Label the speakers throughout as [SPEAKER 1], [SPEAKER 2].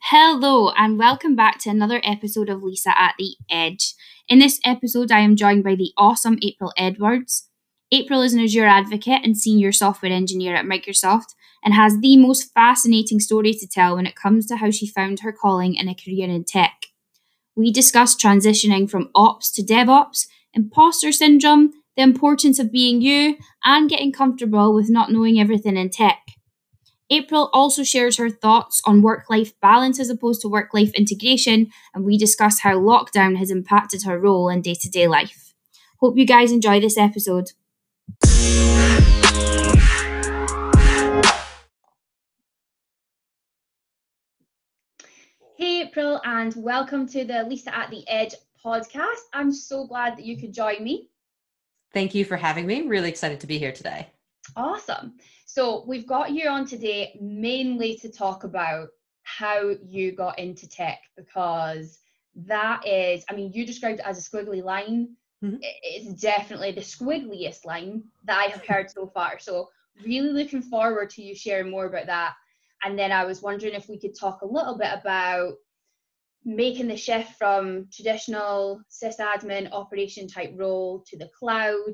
[SPEAKER 1] Hello, and welcome back to another episode of Lisa at the Edge. In this episode, I am joined by the awesome April Edwards. April is an Azure advocate and senior software engineer at Microsoft and has the most fascinating story to tell when it comes to how she found her calling and a career in tech. We discuss transitioning from ops to DevOps, imposter syndrome, the importance of being you, and getting comfortable with not knowing everything in tech. April also shares her thoughts on work life balance as opposed to work life integration, and we discuss how lockdown has impacted her role in day to day life. Hope you guys enjoy this episode. Hey, April, and welcome to the Lisa at the Edge podcast. I'm so glad that you could join me.
[SPEAKER 2] Thank you for having me. Really excited to be here today.
[SPEAKER 1] Awesome. So we've got you on today mainly to talk about how you got into tech, because that is, you described it as a squiggly line. Mm-hmm. It's definitely the squiggliest line that I have heard so far. So really looking forward to you sharing more about that. And then I was wondering if we could talk a little bit about making the shift from traditional sysadmin operation type role to the cloud.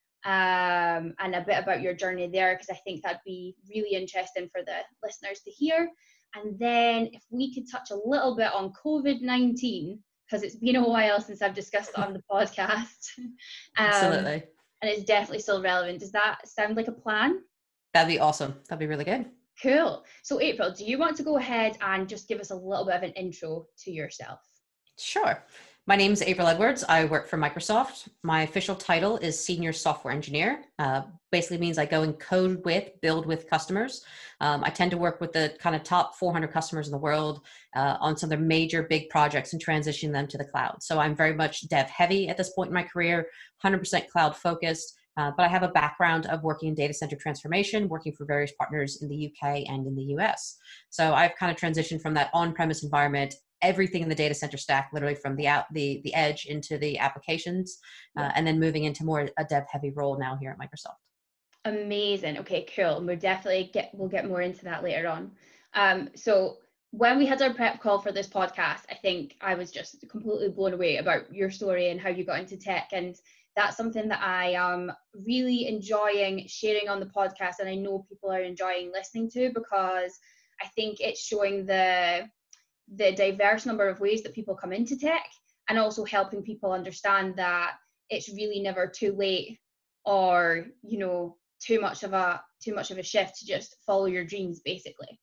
[SPEAKER 1] And a bit about your journey there, because I think that'd be really interesting for the listeners to hear. And then if we could touch a little bit on COVID-19, because it's been a while since I've discussed it on the podcast.
[SPEAKER 2] Absolutely.
[SPEAKER 1] And it's definitely still relevant. Does that sound like a plan?
[SPEAKER 2] That'd be awesome. That'd be really good.
[SPEAKER 1] Cool. So April, do you want to go ahead and just give us a little bit of an intro to yourself?
[SPEAKER 2] Sure. My name is April Edwards. I work for Microsoft. My official title is Senior Software Engineer. Basically means I go and build with customers. I tend to work with the kind of top 400 customers in the world on some of their major big projects and transition them to the cloud. So I'm very much dev heavy at this point in my career, 100% cloud focused. But I have a background of working in data center transformation, working for various partners in the UK and in the US. So I've kind of transitioned from that on-premise environment, everything in the data center stack, literally from the edge into the applications, and then moving into more a dev heavy role now here at Microsoft.
[SPEAKER 1] Amazing. Okay, cool. And we'll get more into that later on. So when we had our prep call for this podcast, I think I was just completely blown away about your story and how you got into tech. And that's something that I am really enjoying sharing on the podcast. And I know people are enjoying listening to, because I think it's showing the diverse number of ways that people come into tech, and also helping people understand that it's really never too late or too much of a shift to just follow your dreams, basically.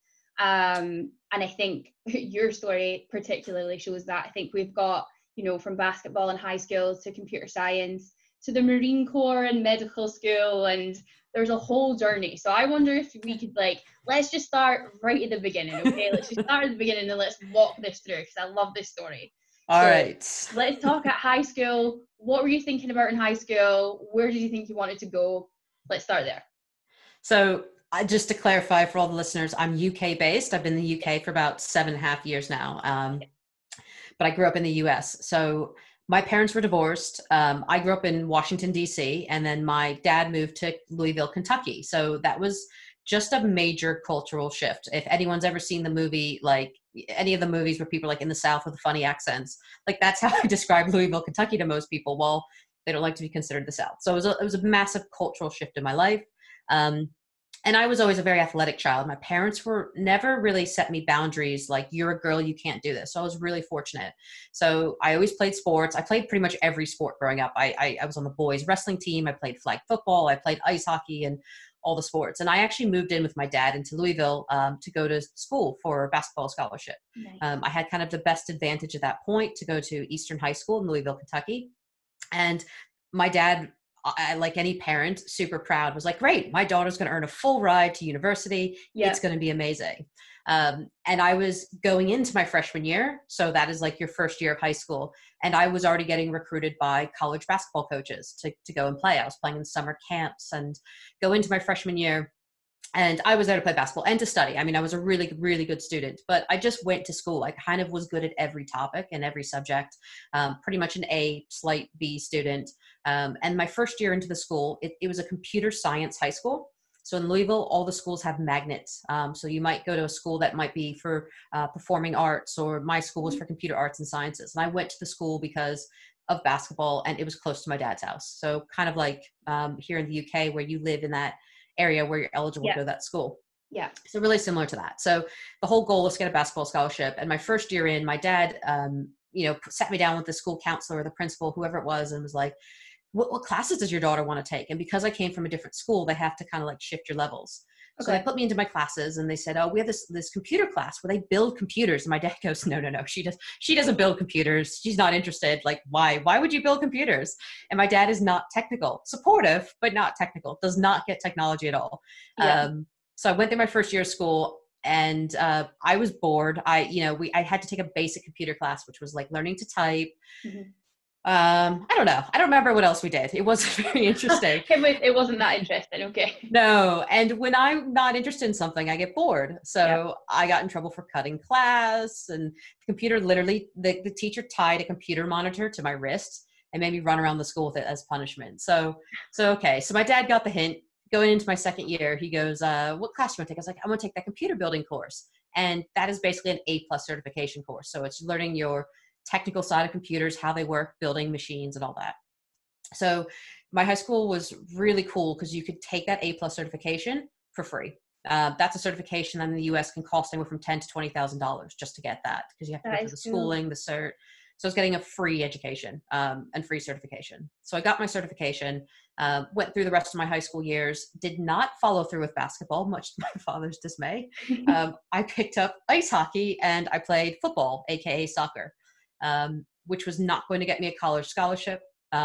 [SPEAKER 1] And I think your story particularly shows that. I think we've got from basketball and high schools to computer science to the Marine Corps and medical school, and there's a whole journey. So I wonder if we could let's just start right at the beginning, okay? Let's just start at the beginning and let's walk this through, because I love this story.
[SPEAKER 2] All right.
[SPEAKER 1] Let's talk at high school. What were you thinking about in high school? Where did you think you wanted to go? Let's start there.
[SPEAKER 2] So just to clarify for all the listeners, I'm UK based. I've been in the UK for about 7.5 years now. But I grew up in the US. So my parents were divorced. I grew up in Washington, D.C., and then my dad moved to Louisville, Kentucky. So that was just a major cultural shift. If anyone's ever seen the movie, any of the movies where people are in the South with the funny accents, that's how I describe Louisville, Kentucky to most people. Well, they don't like to be considered the South. So it was a massive cultural shift in my life. And I was always a very athletic child. My parents never really set me boundaries you're a girl, you can't do this. So I was really fortunate. So I always played sports. I played pretty much every sport growing up. I was on the boys wrestling team. I played flag football. I played ice hockey and all the sports. And I actually moved in with my dad into Louisville to go to school for a basketball scholarship. Nice. I had kind of the best advantage at that point to go to Eastern High School in Louisville, Kentucky. And my dad, like any parent, super proud, was great, my daughter's going to earn a full ride to university. Yep. It's going to be amazing. And I was going into my freshman year. So that is your first year of high school. And I was already getting recruited by college basketball coaches to go and play. I was playing in summer camps and go into my freshman year. And I was there to play basketball and to study. I was a really, really good student, but I just went to school. I kind of was good at every topic and every subject, pretty much an A, slight B student. And my first year into the school, it was a computer science high school. So in Louisville, all the schools have magnets. So you might go to a school that might be for performing arts, or my school was for computer arts and sciences. And I went to the school because of basketball, and it was close to my dad's house. So kind of like here in the UK, where you live in that area where you're eligible to go to that school.
[SPEAKER 1] Yeah.
[SPEAKER 2] So really similar to that. So the whole goal was to get a basketball scholarship. And my first year in, my dad, sat me down with the school counselor or the principal, whoever it was, and was like, what classes does your daughter want to take? And because I came from a different school, they have to kind of like shift your levels. Okay. So they put me into my classes, and they said, oh, we have this computer class where they build computers. And my dad goes, no, she doesn't build computers. She's not interested. Like, why would you build computers? And my dad is not technical, supportive, but not technical, does not get technology at all. Yeah. So I went through my first year of school, and I was bored. I had to take a basic computer class, which was like learning to type. Mm-hmm. I don't know. I don't remember what else we did. It wasn't very interesting.
[SPEAKER 1] It wasn't that interesting. Okay.
[SPEAKER 2] No. And when I'm not interested in something, I get bored. So I got in trouble for cutting class, and the computer, literally the teacher tied a computer monitor to my wrist and made me run around the school with it as punishment. So okay. So my dad got the hint. Going into my second year, he goes, what class do you want to take? I was like, I'm going to take that computer building course. And that is basically an A+ certification course. So it's learning your technical side of computers, how they work, building machines and all that. So my high school was really cool because you could take that A+ certification for free. That's a certification that in the US can cost anywhere from $10,000 to $20,000 just to get that, because you have to go through the schooling, the cert. So I was getting a free education and free certification. So I got my certification, went through the rest of my high school years, did not follow through with basketball, much to my father's dismay. I picked up ice hockey, and I played football, AKA soccer, which was not going to get me a college scholarship.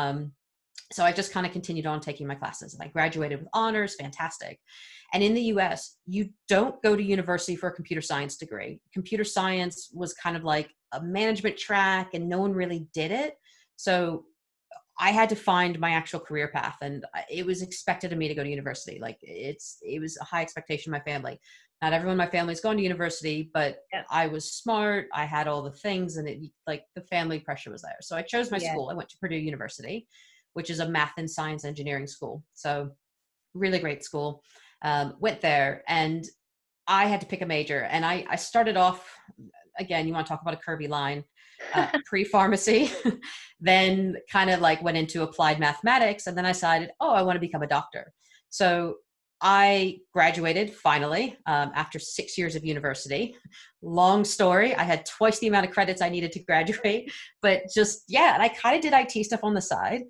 [SPEAKER 2] So I just kind of continued on taking my classes, and I graduated with honors, fantastic. And in the US, you don't go to university for a computer science degree. Computer science was kind of like a management track, and no one really did it. So I had to find my actual career path, and it was expected of me to go to university. Like it was a high expectation of my family. Not everyone in my family is going to university, but I was smart. I had all the things, and the family pressure was there. So I chose my school. I went to Purdue University, which is a math and science engineering school. So really great school. Went there, and I had to pick a major. And I started off, again, you want to talk about a curvy line, pre-pharmacy, then kind of like went into applied mathematics. And then I decided, I want to become a doctor. So I graduated finally after 6 years of university. Long story. I had twice the amount of credits I needed to graduate, but and I kind of did IT stuff on the side.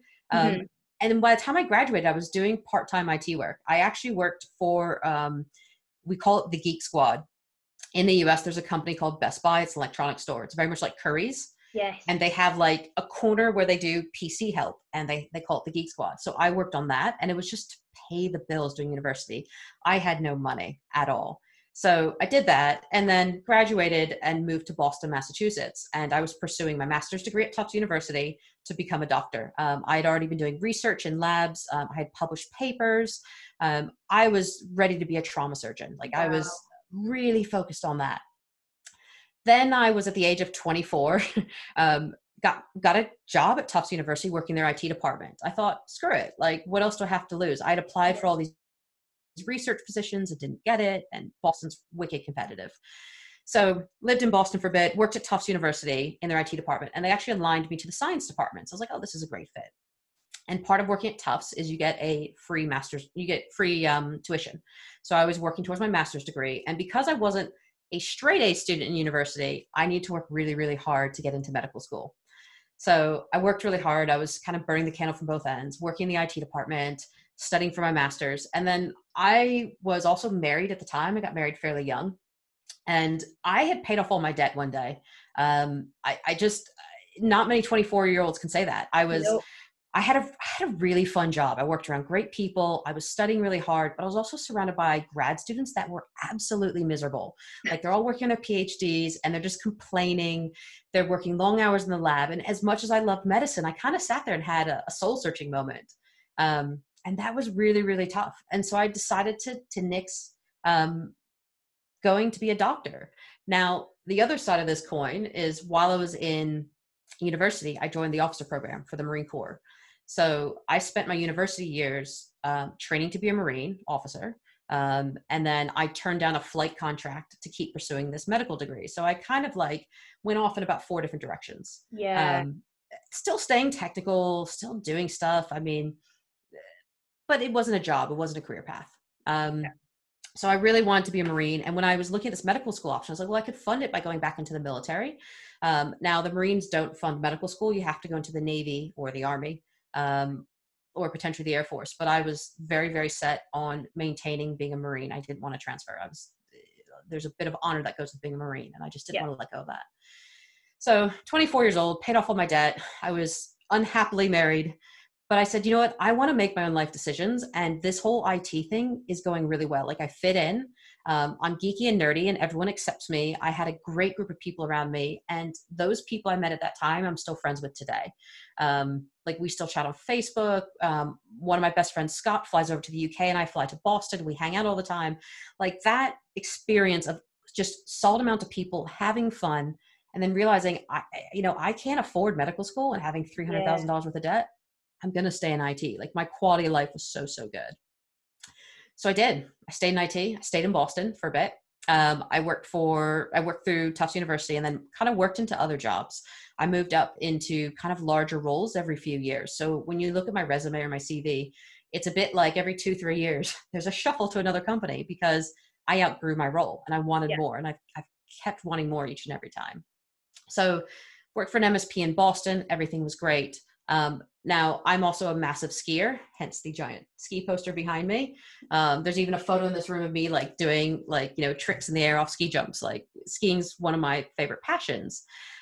[SPEAKER 2] And by the time I graduated, I was doing part-time IT work. I actually worked for, we call it the Geek Squad. In the US, there's a company called Best Buy. It's an electronics store. It's very much like Curry's.
[SPEAKER 1] Yes.
[SPEAKER 2] And they have like a corner where they do PC help, and they call it the Geek Squad. So I worked on that, and it was just to pay the bills during university. I had no money at all. So I did that, and then graduated and moved to Boston, Massachusetts. And I was pursuing my master's degree at Tufts University to become a doctor. I had already been doing research in labs. I had published papers. I was ready to be a trauma surgeon. Like I was really focused on that. Then I was at the age of 24, got a job at Tufts University working their IT department. I thought, screw it. Like, what else do I have to lose? I'd applied for all these research positions and didn't get it. And Boston's wicked competitive. So lived in Boston for a bit, worked at Tufts University in their IT department, and they actually aligned me to the science department. So I was like, oh, this is a great fit. And part of working at Tufts is you get a free master's, you get free tuition. So I was working towards my master's degree. And because I wasn't a straight A student in university, I needed to work really, really hard to get into medical school. So I worked really hard. I was kind of burning the candle from both ends, working in the IT department, studying for my master's. And then I was also married at the time. I got married fairly young. And I had paid off all my debt one day. I just, not many 24-year-olds can say that. I had a really fun job. I worked around great people. I was studying really hard, but I was also surrounded by grad students that were absolutely miserable. Like they're all working on their PhDs and they're just complaining. They're working long hours in the lab. And as much as I loved medicine, I kind of sat there and had a soul searching moment. And that was really, really tough. And so I decided to nix going to be a doctor. Now, the other side of this coin is while I was in university, I joined the officer program for the Marine Corps. So I spent my university years training to be a Marine officer. And then I turned down a flight contract to keep pursuing this medical degree. So I kind of like went off in about 4 different directions.
[SPEAKER 1] Yeah.
[SPEAKER 2] Still staying technical, still doing stuff. I mean, but it wasn't a job. It wasn't a career path. So I really wanted to be a Marine. And when I was looking at this medical school option, I was like, well, I could fund it by going back into the military. Now the Marines don't fund medical school. You have to go into the Navy or the Army, or potentially the Air Force. But I was very, very set on maintaining being a Marine. I didn't want to transfer. There's a bit of honor that goes with being a Marine, and I just didn't want to let go of that. So 24 years old, paid off all my debt. I was unhappily married. But I said, you know what? I want to make my own life decisions. And this whole IT thing is going really well. Like I fit in. I'm geeky and nerdy and everyone accepts me. I had a great group of people around me. And those people I met at that time, I'm still friends with today. Like we still chat on Facebook. One of my best friends, Scott, flies over to the UK and I fly to Boston. We hang out all the time. Like that experience of just solid amount of people having fun and then realizing, I can't afford medical school and having $300,000 worth of debt. I'm going to stay in IT. Like my quality of life was so, so good. So I did. I stayed in IT. I stayed in Boston for a bit. I worked through Tufts University and then kind of worked into other jobs. I moved up into kind of larger roles every few years. So when you look at my resume or my CV, it's a bit like every 2-3 years, there's a shuffle to another company because I outgrew my role and I wanted more. And I've kept wanting more each and every time. So worked for an MSP in Boston. Everything was great. Now I'm also a massive skier, hence the giant ski poster behind me. There's even a photo in this room of me like doing like, tricks in the air off ski jumps. Like skiing's one of my favorite passions.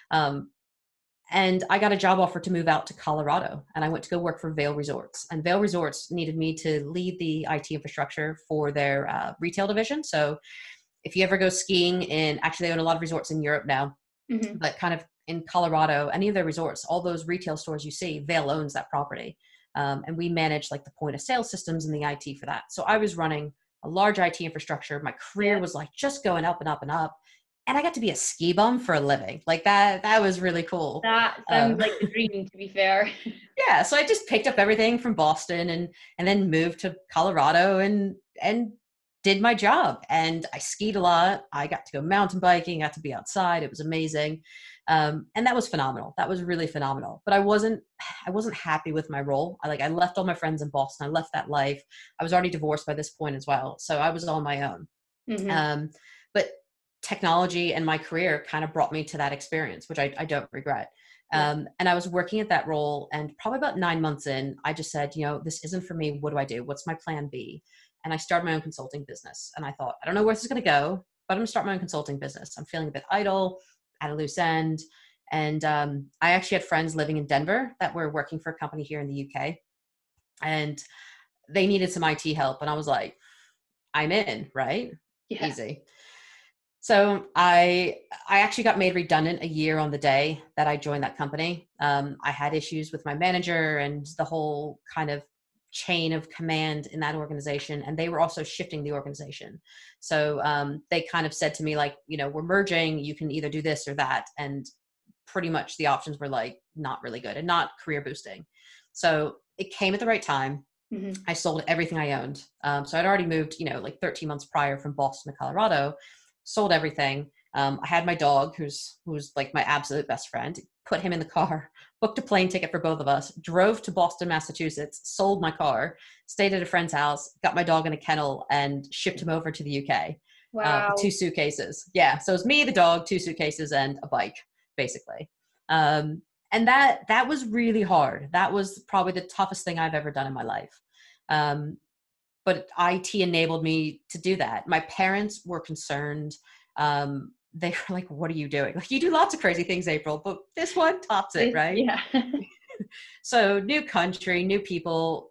[SPEAKER 2] And I got a job offer to move out to Colorado and I went to go work for Vail Resorts, and Vail Resorts needed me to lead the IT infrastructure for their retail division. So if you ever go skiing actually they own a lot of resorts in Europe now, but kind of in Colorado, any of their resorts, all those retail stores you see, Vail owns that property. And we manage like the point of sale systems and the IT for that. So I was running a large IT infrastructure. My career was like just going up and up and up. And I got to be a ski bum for a living. Like that was really cool.
[SPEAKER 1] That sounds like the dream, to be fair.
[SPEAKER 2] Yeah. So I just picked up everything from Boston and then moved to Colorado and did my job. And I skied a lot. I got to go mountain biking, got to be outside. It was amazing. And that was phenomenal. That was really phenomenal. But I wasn't happy with my role. I left all my friends in Boston. I left that life. I was already divorced by this point as well. So I was on my own. But technology and my career kind of brought me to that experience, which I don't regret. And I was working at that role, and probably about 9 months in, I just said, this isn't for me. What do I do? What's my plan B? And I started my own consulting business. And I thought, I don't know where this is going to go, but I'm going to start my own consulting business. I'm feeling a bit idle, at a loose end. And I actually had friends living in Denver that were working for a company here in the UK. And they needed some IT help. And I was like, I'm in, right? Yeah. Easy. So I actually got made redundant a year on the day that I joined that company. I had issues with my manager and the whole kind of chain of command in that organization. And they were also shifting the organization. So they kind of said to me, like, we're merging, you can either do this or that. And pretty much the options were like, not really good and not career boosting. So it came at the right time. I sold everything I owned. So I'd already moved, like 13 months prior from Boston to Colorado, sold everything. I had my dog, who's like my absolute best friend, put him in the car, booked a plane ticket for both of us, drove to Boston, Massachusetts, sold my car, stayed at a friend's house, got my dog in a kennel, and shipped him over to the UK.
[SPEAKER 1] Wow.
[SPEAKER 2] 2 suitcases. Yeah. So it was me, the dog, 2 suitcases, and a bike, basically. And that was really hard. That was probably the toughest thing I've ever done in my life. But IT enabled me to do that. My parents were concerned. They were like, what are you doing? Like, you do lots of crazy things, April, but this one tops it, right?
[SPEAKER 1] Yeah.
[SPEAKER 2] So new country, new people,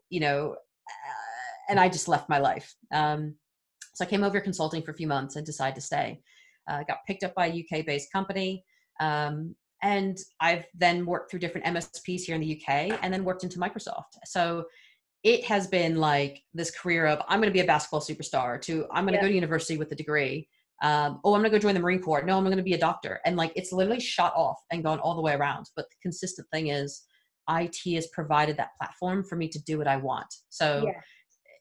[SPEAKER 2] and I just left my life. So I came over consulting for a few months and decided to stay. Got picked up by a UK-based company. And I've then worked through different MSPs here in the UK and then worked into Microsoft. So it has been like this career of, I'm going to be a basketball superstar, to I'm going to go to university with a degree. I'm going to go join the Marine Corps. No, I'm going to be a doctor. And like, it's literally shot off and gone all the way around. But the consistent thing is IT has provided that platform for me to do what I want. So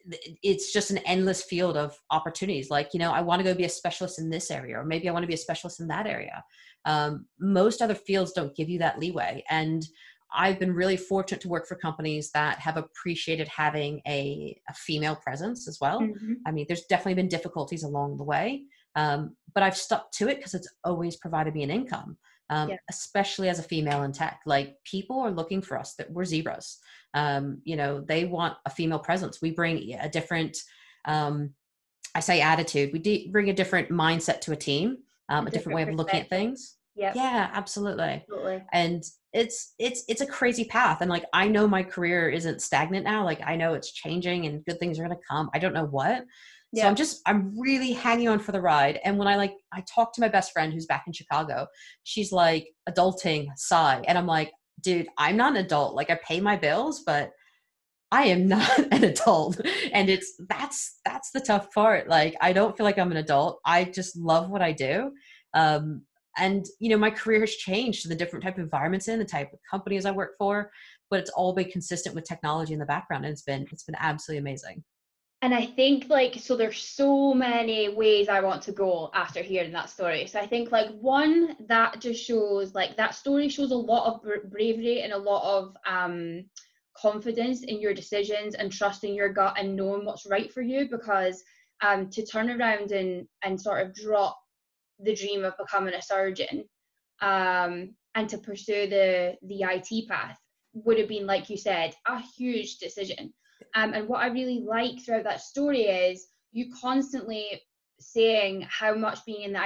[SPEAKER 2] it's just an endless field of opportunities. Like, I want to go be a specialist in this area, or maybe I want to be a specialist in that area. Most other fields don't give you that leeway. And I've been really fortunate to work for companies that have appreciated having a female presence as well.
[SPEAKER 1] Mm-hmm.
[SPEAKER 2] I mean, there's definitely been difficulties along the way, but I've stuck to it because it's always provided me an income, especially as a female in tech. Like, people are looking for us, that we're zebras. They want a female presence. We bring a different, I say attitude. We bring a different mindset to a team, a different way of looking at things.
[SPEAKER 1] Yep.
[SPEAKER 2] Yeah, absolutely.
[SPEAKER 1] Absolutely.
[SPEAKER 2] And it's a crazy path. And like, I know my career isn't stagnant now. Like, I know it's changing and good things are going to come. I don't know what. So I'm really hanging on for the ride. And when I talked to my best friend who's back in Chicago, she's like, adulting, sigh. And I'm like, dude, I'm not an adult. Like, I pay my bills, but I am not an adult. And that's the tough part. Like, I don't feel like I'm an adult. I just love what I do. And, my career has changed to the different type of environments the type of companies I work for, but it's all been consistent with technology in the background. And it's been absolutely amazing.
[SPEAKER 1] And I think so there's so many ways I want to go after hearing that story. So I think one, that just shows that story shows a lot of bravery and a lot of confidence in your decisions and trusting your gut and knowing what's right for you, because to turn around and sort of drop the dream of becoming a surgeon and to pursue the IT path would have been, like you said, a huge decision. And what I really like throughout that story is you constantly saying how much being in the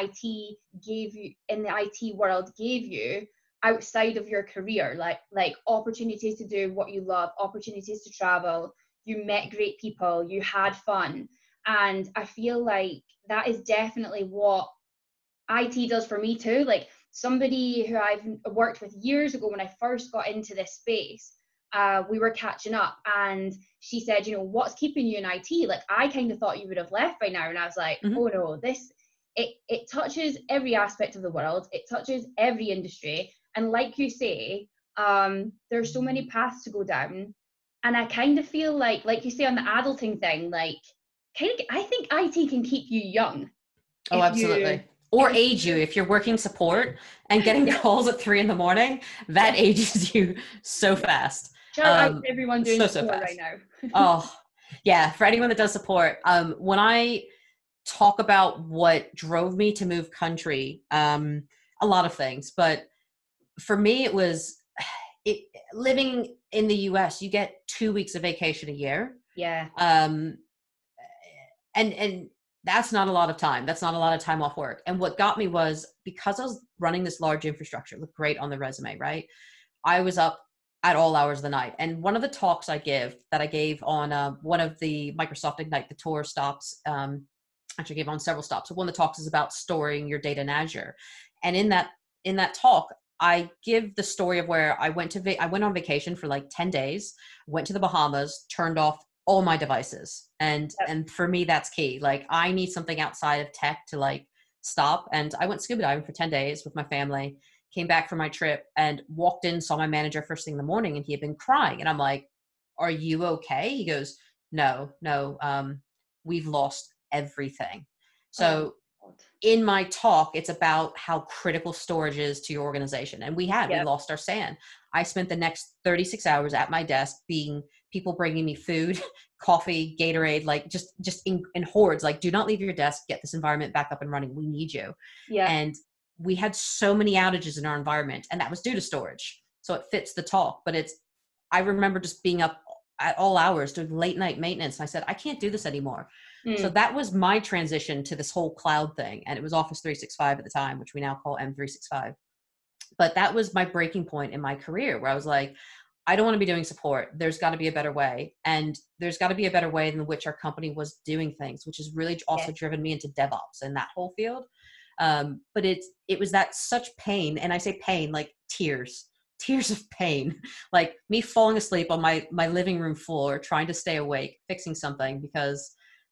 [SPEAKER 1] IT world gave you outside of your career, like opportunities to do what you love, opportunities to travel, you met great people, you had fun. And I feel like that is definitely what IT does for me too. Like, somebody who I've worked with years ago when I first got into this space, we were catching up and she said, what's keeping you in IT? Like, I kind of thought you would have left by now. And I was like, oh no, it touches every aspect of the world. It touches every industry. And like you say, there's so many paths to go down. And I kind of feel like you say on the adulting thing, I think IT can keep you young.
[SPEAKER 2] Oh, absolutely. Or age you. If you're working support and getting calls at 3 a.m, that ages you so fast.
[SPEAKER 1] Shout out to everyone doing support right now.
[SPEAKER 2] Oh, yeah. For anyone that does support, when I talk about what drove me to move country, a lot of things, but for me, it was living in the US, you get 2 weeks of vacation a year.
[SPEAKER 1] Yeah.
[SPEAKER 2] And that's not a lot of time. That's not a lot of time off work. And what got me was, because I was running this large infrastructure, it looked great on the resume, right? I was up at all hours of the night. And one of the talks I gave on one of the Microsoft Ignite, the tour stops, actually gave on several stops. So one of the talks is about storing your data in Azure. And in that talk, I give the story of where I went on vacation for like 10 days, went to the Bahamas, turned off all my devices. And for me, that's key. Like, I need something outside of tech to stop. And I went scuba diving for 10 days with my family, came back from my trip and walked in, saw my manager first thing in the morning, and he had been crying. And I'm like, are you okay? He goes, no, we've lost everything. So in my talk, it's about how critical storage is to your organization. And we lost our SAN. I spent the next 36 hours at my desk people bringing me food, coffee, Gatorade, just in hordes, do not leave your desk, get this environment back up and running. We need you.
[SPEAKER 1] Yeah.
[SPEAKER 2] And we had so many outages in our environment, and that was due to storage. So it fits the talk, but I remember just being up at all hours doing late night maintenance. And I said, I can't do this anymore. So that was my transition to this whole cloud thing. And it was Office 365 at the time, which we now call M365. But that was my breaking point in my career, where I was like, I don't want to be doing support. There's got to be a better way. And there's got to be a better way than which our company was doing things, which has really also driven me into DevOps and that whole field. But it was that such pain. And I say pain, like tears of pain, like me falling asleep on my living room floor, trying to stay awake, fixing something, because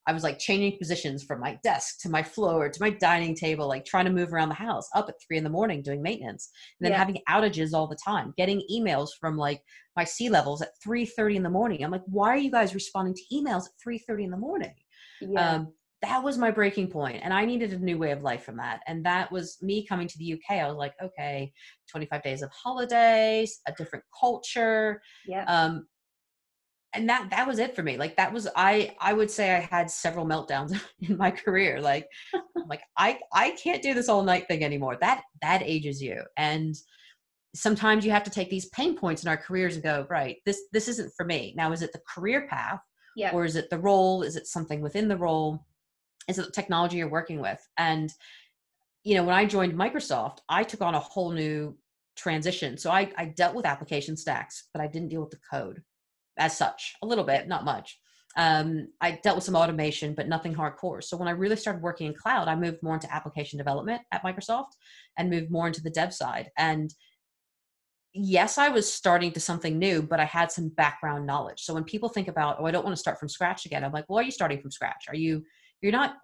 [SPEAKER 2] I was like changing positions from my desk to my floor to my dining table, like trying to move around the house, up at 3 a.m. doing maintenance, and then having outages all the time, getting emails from like my C-levels at 3:30 in the morning. I'm like, why are you guys responding to emails at 3:30 in the morning?
[SPEAKER 1] Yeah.
[SPEAKER 2] That was my breaking point, and I needed a new way of life from that. And that was me coming to the UK. I was like, okay, 25 days of holidays, a different culture.
[SPEAKER 1] Yeah.
[SPEAKER 2] And that was it for me. Like that was, I would say I had several meltdowns in my career. Like, I'm like, I can't do this all night thing anymore. That ages you. And sometimes you have to take these pain points in our careers and go, right, this isn't for me. Now, is it the career path?
[SPEAKER 1] Yeah.
[SPEAKER 2] Or is it the role? Is it something within the role? Is it the technology you're working with? And, when I joined Microsoft, I took on a whole new transition. So I dealt with application stacks, but I didn't deal with the code as such. A little bit, not much. I dealt with some automation, but nothing hardcore. So when I really started working in cloud, I moved more into application development at Microsoft and moved more into the dev side. And yes, I was starting to something new, but I had some background knowledge. So when people think about, oh, I don't want to start from scratch again, I'm like, well, are you starting from scratch? You're not,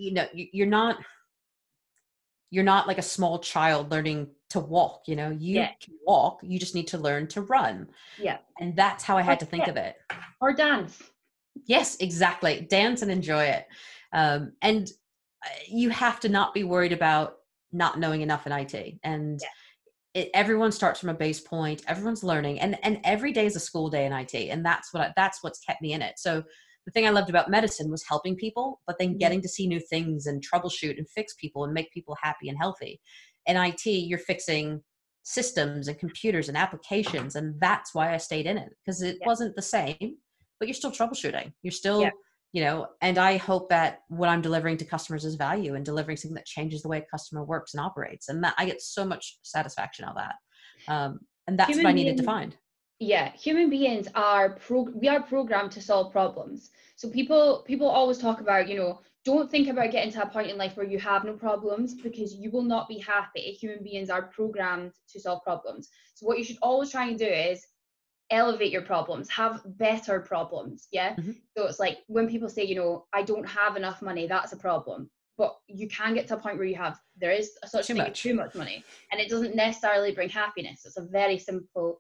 [SPEAKER 2] you're not like a small child learning to walk, you can walk, you just need to learn to run.
[SPEAKER 1] Yeah.
[SPEAKER 2] And that's how I had to think of it.
[SPEAKER 1] Or dance.
[SPEAKER 2] Yes, exactly. Dance and enjoy it. And you have to not be worried about not knowing enough in IT. And everyone starts from a base point. Everyone's learning, and every day is a school day in IT. And that's what's kept me in it. So the thing I loved about medicine was helping people, but then getting to see new things and troubleshoot and fix people and make people happy and healthy. In IT, you're fixing systems and computers and applications. And that's why I stayed in it, because it wasn't the same, but you're still troubleshooting. You're still, and I hope that what I'm delivering to customers is value and delivering something that changes the way a customer works and operates. And that I get so much satisfaction out of that. And that's what I needed to find.
[SPEAKER 1] Yeah, human beings we are programmed to solve problems. So people always talk about, don't think about getting to a point in life where you have no problems, because you will not be happy. Human beings are programmed to solve problems. So what you should always try and do is elevate your problems, have better problems. Yeah.
[SPEAKER 2] Mm-hmm.
[SPEAKER 1] So it's like when people say, I don't have enough money, that's a problem. But you can get to a point where there is a such thing as too much money, and it doesn't necessarily bring happiness. It's a very simple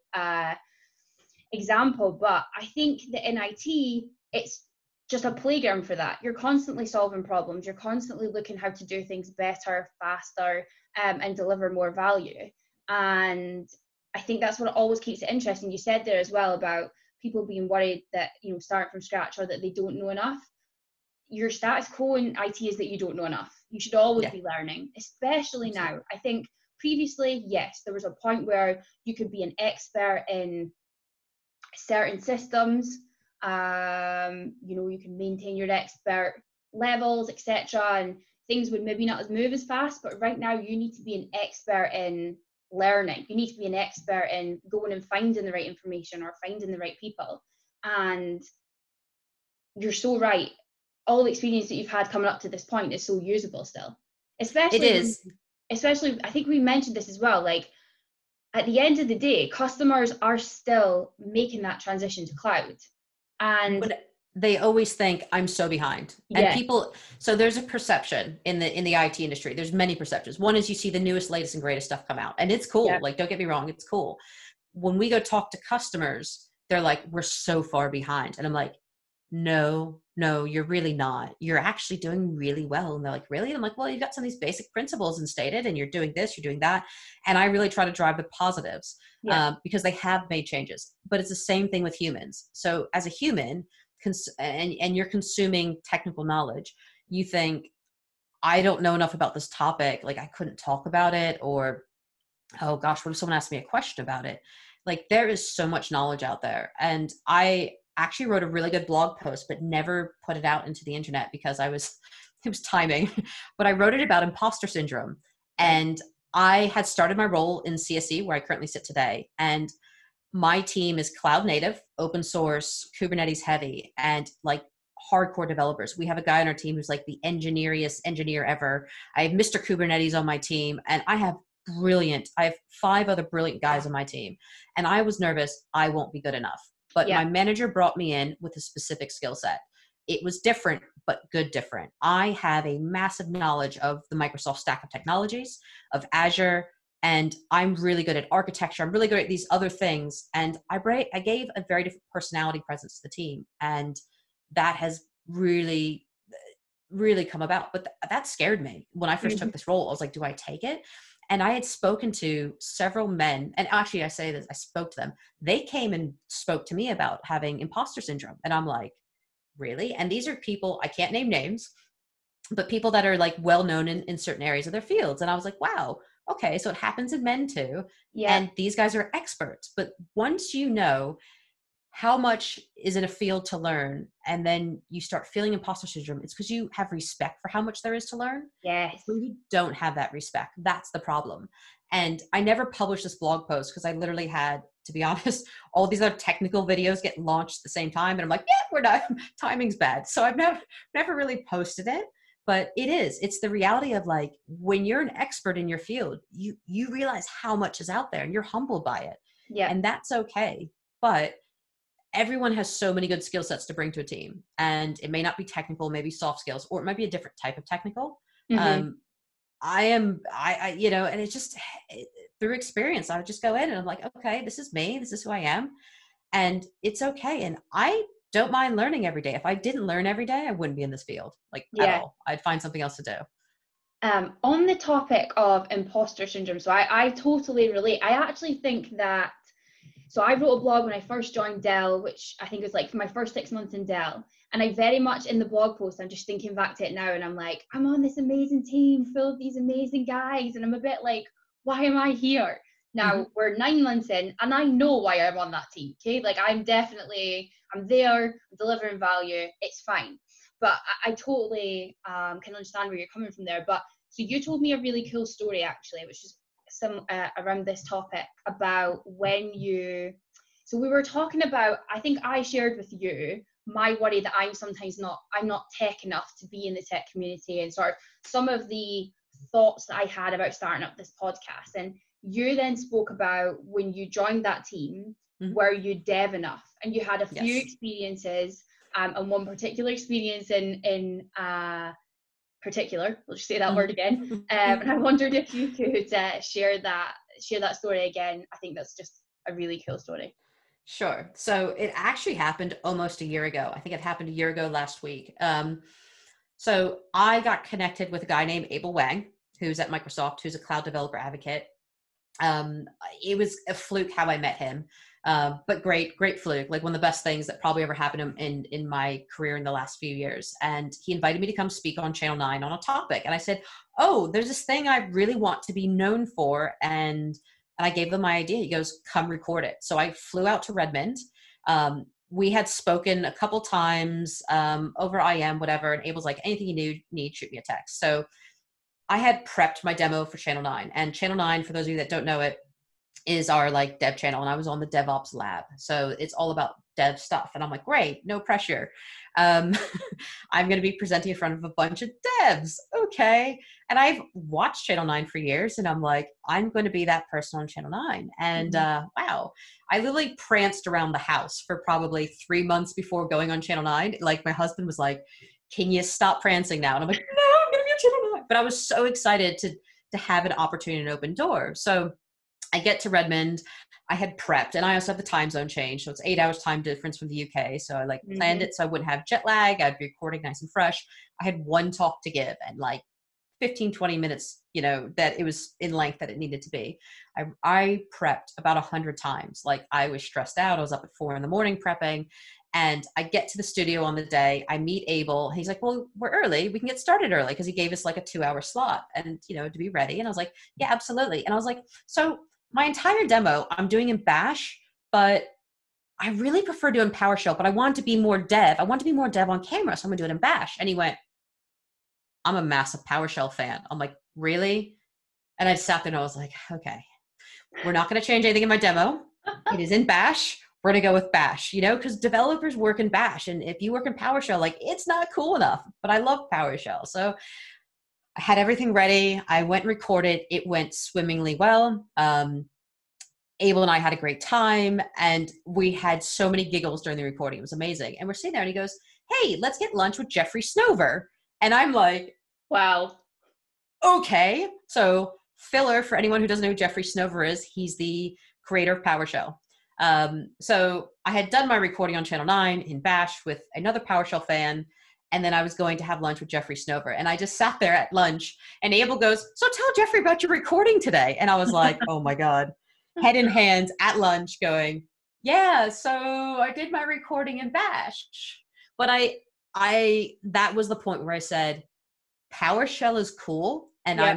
[SPEAKER 1] example, but I think that in IT, it's just a playground for that. You're constantly solving problems. You're constantly looking how to do things better, faster, and deliver more value. And I think that's what always keeps it interesting. You said there as well about people being worried that, start from scratch or that they don't know enough. Your status quo in IT is that you don't know enough. You should always be learning, especially now. I think previously, yes, there was a point where you could be an expert in certain systems. You can maintain your expert levels, etc., and things would maybe not move as fast. But right now, you need to be an expert in learning. You need to be an expert in going and finding the right information or finding the right people. And you're so right. All the experience that you've had coming up to this point is so usable still. Especially, I think we mentioned this as well, like, at the end of the day, customers are still making that transition to cloud. And
[SPEAKER 2] they always think I'm so behind. And people, so there's a perception in the IT industry. There's many perceptions. One is you see the newest, latest, and greatest stuff come out, and it's cool. Yeah. Like, don't get me wrong, it's cool. When we go talk to customers, they're like, we're so far behind. And I'm like, no, you're really not. You're actually doing really well. And they're like, really? And I'm like, well, you've got some of these basic principles instated, and you're doing this, you're doing that. And I really try to drive the positives because they have made changes. But it's the same thing with humans. So as a human, and you're consuming technical knowledge, you think, I don't know enough about this topic. Like, I couldn't talk about it. Or, oh gosh, what if someone asked me a question about it? Like, there is so much knowledge out there. And I actually wrote a really good blog post, but never put it out into the internet because it was timing. But I wrote it about imposter syndrome. And I had started my role in CSE, where I currently sit today. And my team is cloud native, open source, Kubernetes heavy, and like hardcore developers. We have a guy on our team who's like the engineeriest engineer ever. I have Mr. Kubernetes on my team, and I have 5 other brilliant guys on my team. And I was nervous I won't be good enough. But my manager brought me in with a specific skill set. it was different, but good different. I have a massive knowledge of the Microsoft stack of technologies, of Azure, and I'm really good at architecture. I'm really good at these other things. And I gave a very different personality presence to the team. And that has really, really come about. But that scared me when I first took this role. I was like, do I take it? And I had spoken to several men, and actually I say this, I spoke to them. They came and spoke to me about having imposter syndrome. And I'm like, really? And these are people, I can't name names, but people that are like well-known in certain areas of their fields. And I was like, wow, okay, so it happens in men too.
[SPEAKER 1] Yeah.
[SPEAKER 2] And these guys are experts. But once you know how much is in a field to learn, and then you start feeling imposter syndrome, it's because you have respect for how much there is to learn.
[SPEAKER 1] Yes.
[SPEAKER 2] When you don't have that respect, that's the problem. And I never published this blog post because I literally had, to be honest, all these other technical videos get launched at the same time. And I'm like, yeah, we're not, timing's bad. So I've never really posted it. But it's the reality of like, when you're an expert in your field, you realize how much is out there and you're humbled by it.
[SPEAKER 1] Yeah.
[SPEAKER 2] And that's okay. But everyone has so many good skill sets to bring to a team, and it may not be technical, maybe soft skills, or it might be a different type of technical. I you know, and it's just through experience, I would just go in and I'm like, okay, this is me, this is who I am, and it's okay. And I don't mind learning every day. If I didn't learn every day, I wouldn't be in this field, like at all. I'd find something else to do.
[SPEAKER 1] On the topic of imposter syndrome, so I totally relate. I actually think that, so I wrote a blog when I first joined Dell, which I think was like for my first 6 months in Dell. And I very much, in the blog post, I'm just thinking back to it now, and I'm like, I'm on this amazing team full of these amazing guys. And I'm a bit like, why am I here? Now we're 9 months in, and I know why I'm on that team. Okay. Like I'm there, I'm delivering value. It's fine. But I totally can understand where you're coming from there. But so you told me a really cool story, actually, which is some around this topic about so we were talking about, I think I shared with you my worry that I'm not tech enough to be in the tech community, and sort of some of the thoughts that I had about starting up this podcast. And you then spoke about when you joined that team, were you dev enough? And you had a few experiences, and one particular experience in particular, we'll just say that word again, and I wondered if you could share that story again. I think that's just a really cool story.
[SPEAKER 2] Sure. So it actually happened almost a year ago. I think it happened a year ago last week. So I got connected with a guy named Abel Wang, who's at Microsoft, who's a cloud developer advocate. It was a fluke how I met him. But great fluke, like one of the best things that probably ever happened in my career in the last few years. And he invited me to come speak on Channel 9 on a topic. And I said, oh, there's this thing I really want to be known for. And I gave him my idea. He goes, come record it. So I flew out to Redmond. We had spoken a couple times over IM, whatever. And Abel's like, anything you need, shoot me a text. So I had prepped my demo for Channel 9. And Channel 9, for those of you that don't know it, is our like dev channel, and I was on the DevOps lab, so it's all about dev stuff. And I'm like, great, no pressure. I'm going to be presenting in front of a bunch of devs, okay? And I've watched Channel 9 for years, and I'm like, I'm going to be that person on Channel 9. And wow, I literally pranced around the house for probably 3 months before going on Channel 9. Like my husband was like, can you stop prancing now? And I'm like, no, I'm going to be on Channel 9. But I was so excited to have an opportunity, an open door. So I get to Redmond, I had prepped, and I also have the time zone change. So it's 8 hours time difference from the UK. So I planned it so I wouldn't have jet lag. I'd be recording nice and fresh. I had one talk to give, and 15, 20 minutes, that it was in length that it needed to be. I prepped about 100 times. Like I was stressed out. I was up at 4 a.m. prepping. And I get to the studio on the day, I meet Abel. He's like, well, we're early. We can get started early, because he gave us like a 2-hour slot and, to be ready. And I was like, yeah, absolutely. And I was like, so my entire demo I'm doing in Bash, but I really prefer doing PowerShell, but I want to be more dev. I want to be more dev on camera, so I'm gonna do it in Bash. And he went, I'm a massive PowerShell fan. I'm like, really? And I sat there and I was like, okay, we're not gonna change anything in my demo. It is in Bash. We're gonna go with Bash, because developers work in Bash. And if you work in PowerShell, it's not cool enough, but I love PowerShell. So I had everything ready. I went and recorded. It went swimmingly well. Abel and I had a great time, and we had so many giggles during the recording. It was amazing. And we're sitting there and he goes, "Hey, let's get lunch with Jeffrey Snover." And I'm like,
[SPEAKER 1] Wow.
[SPEAKER 2] okay. So filler, for anyone who doesn't know who Jeffrey Snover is, he's the creator of PowerShell. So I had done my recording on Channel 9 in Bash with another PowerShell fan, and then I was going to have lunch with Jeffrey Snover. And I just sat there at lunch, and Abel goes, "So tell Jeffrey about your recording today." And I was like, oh my God, head in hands at lunch going, yeah, so I did my recording in Bash. But that was the point where I said, PowerShell is cool, and
[SPEAKER 1] Yep.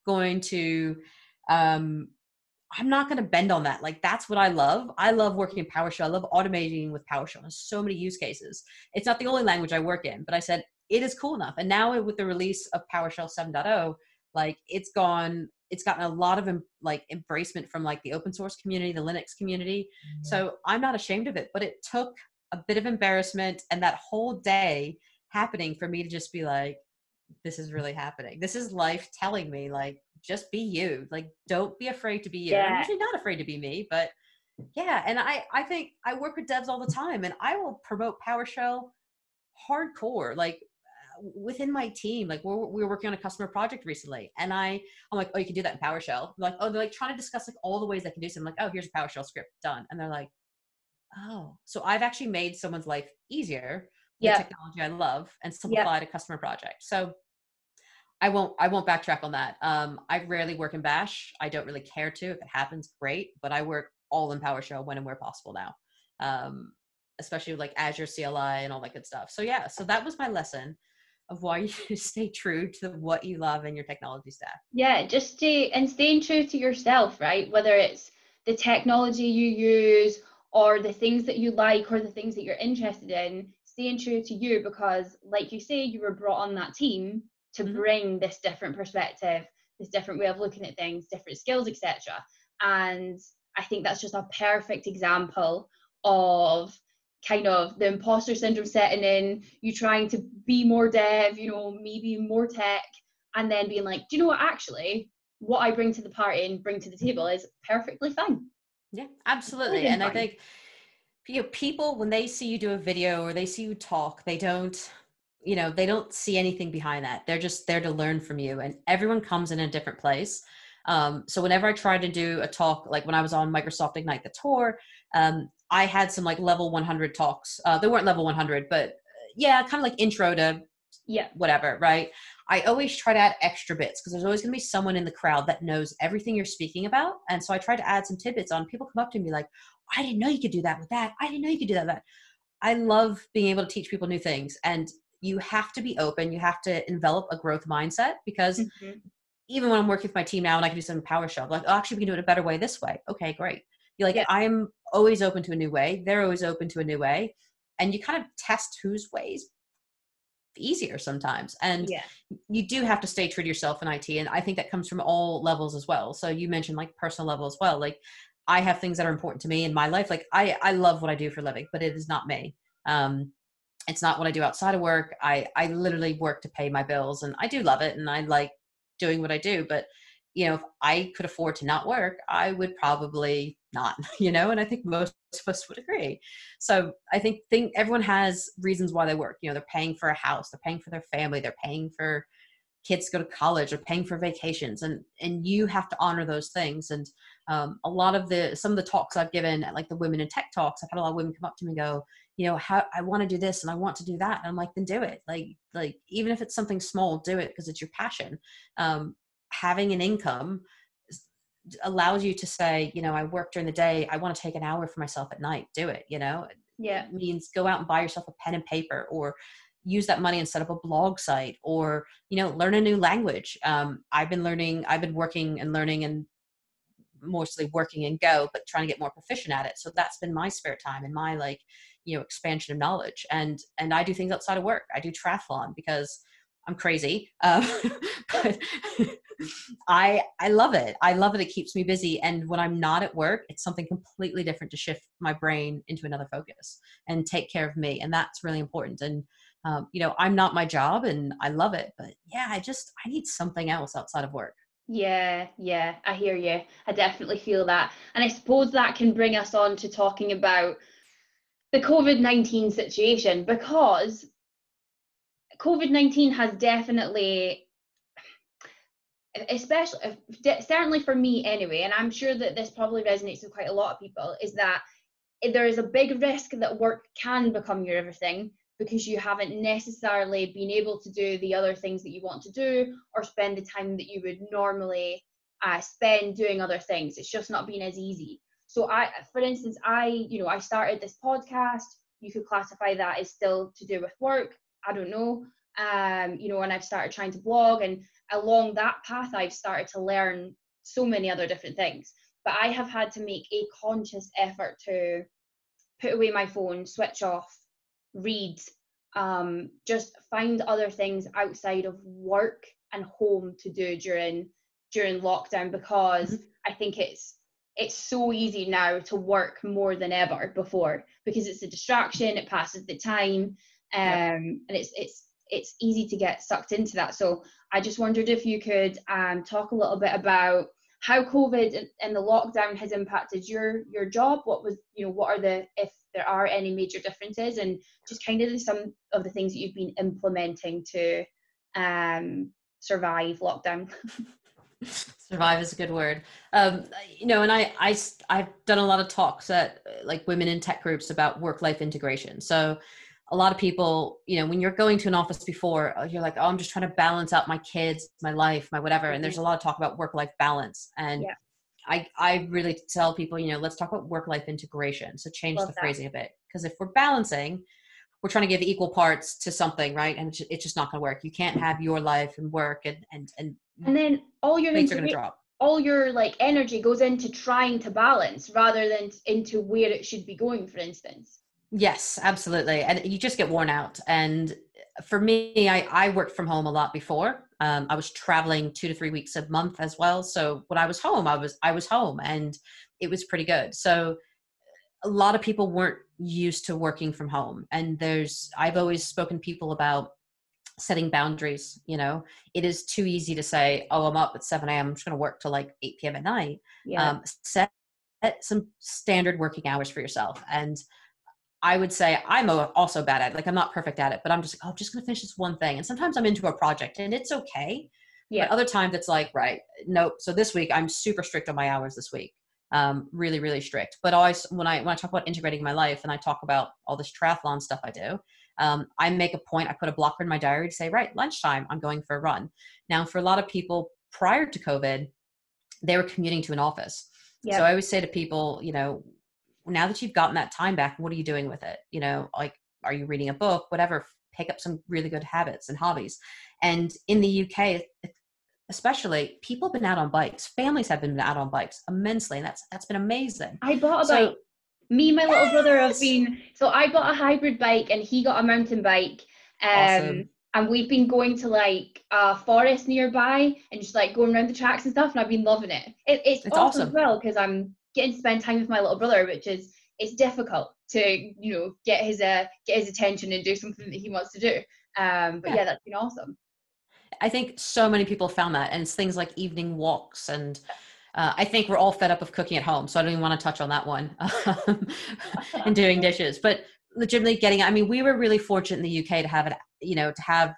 [SPEAKER 2] um, I'm not going to bend on that. Like, that's what I love. I love working in PowerShell. I love automating with PowerShell. There's so many use cases. It's not the only language I work in, but I said it is cool enough. And now with the release of PowerShell 7.0, like it's gotten a lot of like embracement from like the open source community, the Linux community. Mm-hmm. So I'm not ashamed of it, but it took a bit of embarrassment and that whole day happening for me to just be like, this is really happening. This is life telling me, like, just be you. Like, don't be afraid to be you.
[SPEAKER 1] Yeah.
[SPEAKER 2] I'm usually not afraid to be me, but yeah. And I think I work with devs all the time, and I will promote PowerShell hardcore. Like within my team, like we were working on a customer project recently, and I'm like, oh, you can do that in PowerShell. They're like, oh, they're like trying to discuss like all the ways they can do something. I'm like, oh, here's a PowerShell script done. And they're like, oh, so I've actually made someone's life easier with technology I love and simplified a customer project. So I won't backtrack on that. I rarely work in Bash. I don't really care to. If it happens, great. But I work all in PowerShell when and where possible now, especially with like Azure CLI and all that good stuff. So yeah, so that was my lesson of why you stay true to what you love in your technology stack.
[SPEAKER 1] Yeah, just staying true to yourself, right? Whether it's the technology you use or the things that you like or the things that you're interested in, staying true to you, because like you say, you were brought on that team to bring this different perspective, this different way of looking at things, different skills, etc. And I think that's just a perfect example of kind of the imposter syndrome setting in, you trying to be more dev, maybe more tech, and then being like, do you know what, actually, what I bring to the party and bring to the table is perfectly fine.
[SPEAKER 2] Yeah, absolutely. And I think people, when they see you do a video or they see you talk, they don't see anything behind that. They're just there to learn from you, and everyone comes in a different place. So whenever I tried to do a talk, like when I was on Microsoft Ignite the Tour, I had some like level 100 talks. They weren't level 100, but yeah, kind of like intro to whatever, right? I always try to add extra bits because there's always going to be someone in the crowd that knows everything you're speaking about. And so I try to add some tidbits on. People come up to me like, I didn't know you could do that with that. I didn't know you could do that with that. I love being able to teach people new things. And you have to be open. You have to envelop a growth mindset, because even when I'm working with my team now and I can do some PowerShell, like, oh, actually we can do it a better way this way. Okay, great. You're like, I'm always open to a new way. They're always open to a new way. And you kind of test whose ways easier sometimes. And you do have to stay true to yourself in IT. And I think that comes from all levels as well. So you mentioned like personal level as well. Like I have things that are important to me in my life. Like I love what I do for a living, but it is not me. It's not what I do outside of work. I literally work to pay my bills, and I do love it. And I like doing what I do, but if I could afford to not work, I would probably not, and I think most of us would agree. So I think everyone has reasons why they work. They're paying for a house, they're paying for their family, they're paying for kids to go to college, they're paying for vacations, and you have to honor those things. And a lot of some of the talks I've given at like the Women in Tech talks, I've had a lot of women come up to me and go, how I want to do this and I want to do that. And I'm like, then do it. Like even if it's something small, do it because it's your passion. Having an income allows you to say, I work during the day, I want to take an hour for myself at night, do it. It means go out and buy yourself a pen and paper, or use that money and set up a blog site, or learn a new language. I've been working and learning, and mostly working in Go, but trying to get more proficient at it. So that's been my spare time and my expansion of knowledge. And I do things outside of work. I do triathlon because I'm crazy. But I love it. I love it. It keeps me busy. And when I'm not at work, it's something completely different to shift my brain into another focus and take care of me. And that's really important. And, I'm not my job and I love it, but yeah, I need something else outside of work.
[SPEAKER 1] Yeah, I hear you. I definitely feel that. And I suppose that can bring us on to talking about the COVID-19 situation, because COVID-19 has definitely, especially, certainly for me anyway, and I'm sure that this probably resonates with quite a lot of people, is that there is a big risk that work can become your everything, because you haven't necessarily been able to do the other things that you want to do, or spend the time that you would normally spend doing other things. It's just not been as easy. So for instance, I started this podcast. You could classify that as still to do with work. I don't know. And I've started trying to blog, and along that path, I've started to learn so many other different things. But I have had to make a conscious effort to put away my phone, switch off, read, just find other things outside of work and home to do during lockdown, because
[SPEAKER 2] Mhm.
[SPEAKER 1] I think it's so easy now to work more than ever before, because it's a distraction, it passes the time,
[SPEAKER 2] Yep.
[SPEAKER 1] and it's easy to get sucked into that. So I just wondered if you could talk a little bit about how COVID and the lockdown has impacted your job. What are if there are any major differences, and just kind of some of the things that you've been implementing to survive lockdown.
[SPEAKER 2] Survive is a good word. And I've done a lot of talks at like women in tech groups about work-life integration. So a lot of people, when you're going to an office before, you're like, oh, I'm just trying to balance out my kids, my life, my whatever. And there's a lot of talk about work-life balance. And
[SPEAKER 1] Yeah,
[SPEAKER 2] I really tell people, let's talk about work-life integration. So change
[SPEAKER 1] love
[SPEAKER 2] the
[SPEAKER 1] that.
[SPEAKER 2] phrasing a bit, because if we're balancing, we're trying to give equal parts to something, right? And it's just not going to work. You can't have your life and work and
[SPEAKER 1] And then
[SPEAKER 2] rates are going to drop.
[SPEAKER 1] all your like energy goes into trying to balance rather than into where it should be going, for instance.
[SPEAKER 2] Yes, absolutely. And you just get worn out. And for me, I worked from home a lot before. I was traveling 2 to 3 weeks a month as well. So when I was home, I was home, and it was pretty good. So a lot of people weren't used to working from home. And I've always spoken to people about setting boundaries. It is too easy to say, oh, I'm up at 7 a.m. I'm just going to work till like 8 p.m. at night.
[SPEAKER 1] Yeah.
[SPEAKER 2] Set some standard working hours for yourself. And I would say I'm also bad at it. Like, I'm not perfect at it, but I'm just like, oh, I'm just going to finish this one thing. And sometimes I'm into a project and it's okay. But
[SPEAKER 1] Yeah.
[SPEAKER 2] other times it's like, right, nope. So this week I'm super strict on my hours this week. Really, really strict. But always when I talk about integrating my life and I talk about all this triathlon stuff I do, I make a point, I put a blocker in my diary to say, right, lunchtime, I'm going for a run. Now, for a lot of people prior to COVID, they were commuting to an office. So
[SPEAKER 1] Yeah.
[SPEAKER 2] I always say to people, now that you've gotten that time back, what are you doing with it? Like, are you reading a book, whatever, pick up some really good habits and hobbies. And in the UK, especially, people have been out on bikes. Families have been out on bikes immensely. And that's been amazing.
[SPEAKER 1] I bought a bike.
[SPEAKER 2] So
[SPEAKER 1] Me and my little brother have
[SPEAKER 2] yes,
[SPEAKER 1] been, so I bought a hybrid bike and he got a mountain bike.
[SPEAKER 2] awesome.
[SPEAKER 1] And we've been going to like a forest nearby and just like going around the tracks and stuff, and I've been loving it. It's
[SPEAKER 2] It's
[SPEAKER 1] awesome as
[SPEAKER 2] awesome.
[SPEAKER 1] well, because I'm getting to spend time with my little brother, which is, it's difficult to get his attention and do something that he wants to do. But
[SPEAKER 2] Yeah.
[SPEAKER 1] yeah, that's been awesome.
[SPEAKER 2] I think so many people found that, and it's things like evening walks, and I think we're all fed up of cooking at home, so I don't even want to touch on that one, and doing dishes. But legitimately getting, I mean, we were really fortunate in the UK to have it, to have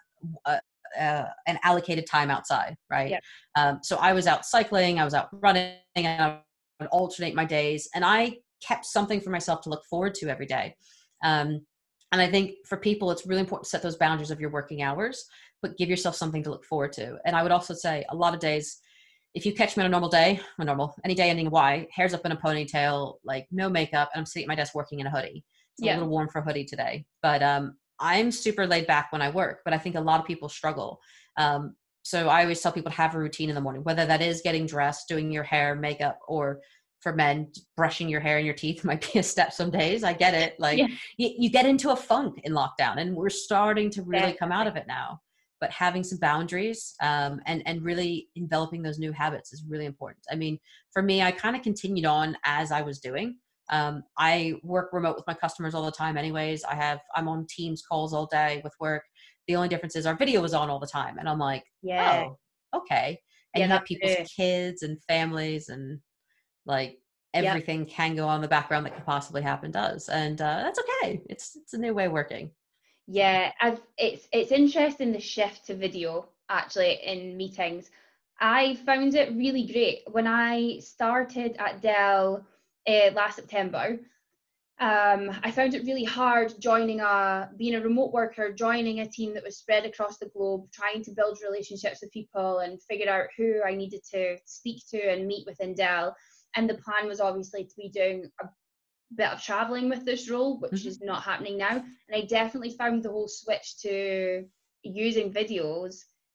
[SPEAKER 2] an allocated time outside, right?
[SPEAKER 1] Yeah.
[SPEAKER 2] So I was out cycling, I was out running, and I would alternate my days, and I kept something for myself to look forward to every day. And I think for people, it's really important to set those boundaries of your working hours, but give yourself something to look forward to. And I would also say a lot of days, if you catch me on a normal day, any day ending in Y, hair's up in a ponytail, like no makeup, and I'm sitting at my desk working in a hoodie. It's a
[SPEAKER 1] Yeah.
[SPEAKER 2] little warm for a hoodie today, but I'm super laid back when I work, but I think a lot of people struggle. So I always tell people to have a routine in the morning, whether that is getting dressed, doing your hair, makeup, or for men, brushing your hair and your teeth might be a step some days. I get it. Like
[SPEAKER 1] Yeah.
[SPEAKER 2] you get into a funk in lockdown, and we're starting to really come out
[SPEAKER 1] Definitely.
[SPEAKER 2] of it now. But having some boundaries and really enveloping those new habits is really important. I mean, for me, I kind of continued on as I was doing. I work remote with my customers all the time anyways. I'm on Teams calls all day with work. The only difference is our video was on all the time. And I'm like,
[SPEAKER 1] Yeah.
[SPEAKER 2] oh, okay. and
[SPEAKER 1] Yeah,
[SPEAKER 2] you have
[SPEAKER 1] that's
[SPEAKER 2] people's
[SPEAKER 1] true.
[SPEAKER 2] kids and families, and like
[SPEAKER 1] Yep.
[SPEAKER 2] everything can go on in the background that could possibly happen does, and that's okay. It's a new way of working.
[SPEAKER 1] Yeah, it's interesting the shift to video actually in meetings. I found it really great when I started at Dell last September. I found it really hard being a remote worker, joining a team that was spread across the globe, trying to build relationships with people and figure out who I needed to speak to and meet within Dell. And the plan was obviously to be doing a bit of traveling with this role, which
[SPEAKER 2] Mhm.
[SPEAKER 1] is not happening now. And I definitely found the whole switch to using videos,